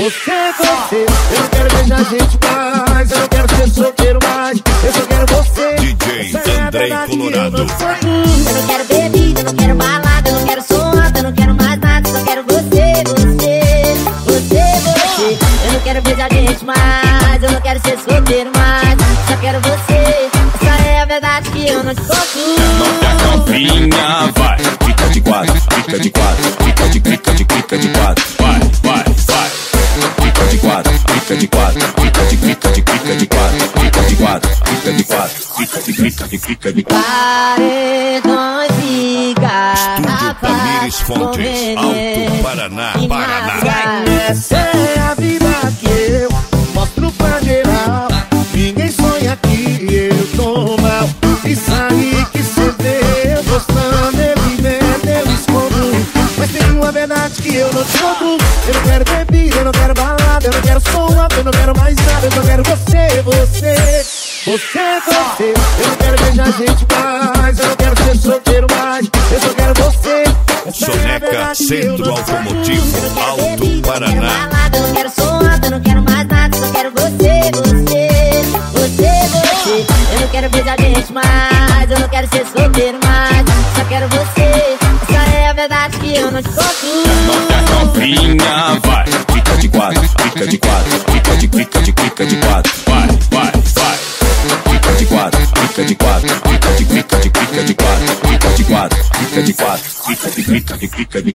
você. Eu não quero beijar gente mais, eu não quero ser solteiro mais, eu só quero você. DJ Andrei Colorado. Eu não quero bebida, eu não quero balada, eu não quero som alto, eu não quero mais nada, só quero você. Eu não quero beijar gente mais, eu não quero ser solteiro mais, só quero você. Essa é a verdade que eu não te conto. Nota novinha, vai. Fica de quatro, fica de quatro, fica de quatro. Vai. Fica de quatro, fica de quatro, fica de quatro, fica de quatro. Paredões e Estúdio Tamires Fontes, Alto Paraná. Essa é a vida que eu mostro pra geral. Ninguém sonha que eu tô mal. Isso aí que cê vê eu gostando, ele vendo, eu escondo. Mas tem uma verdade que eu não te conto. Eu não quero bebida, eu não quero balada, eu não quero som alto, eu não quero mais nada, eu só quero você. Eu não quero beijar gente mais, eu não quero ser solteiro mais, eu só quero você. Soneca Centro Automotivo, Alto Paraná. Eu não quero som alto, eu não quero mais nada, só quero você. Eu não quero beijar gente mais, eu não quero ser solteiro mais, só quero você. Essa é a verdade que eu não te conto. Nota novinha, vai. Fica de quatro, fica de quatro, fica de quatro. Vai. Fica de quatro, fica de quatro, fica de quatro, fica de quatro, fica de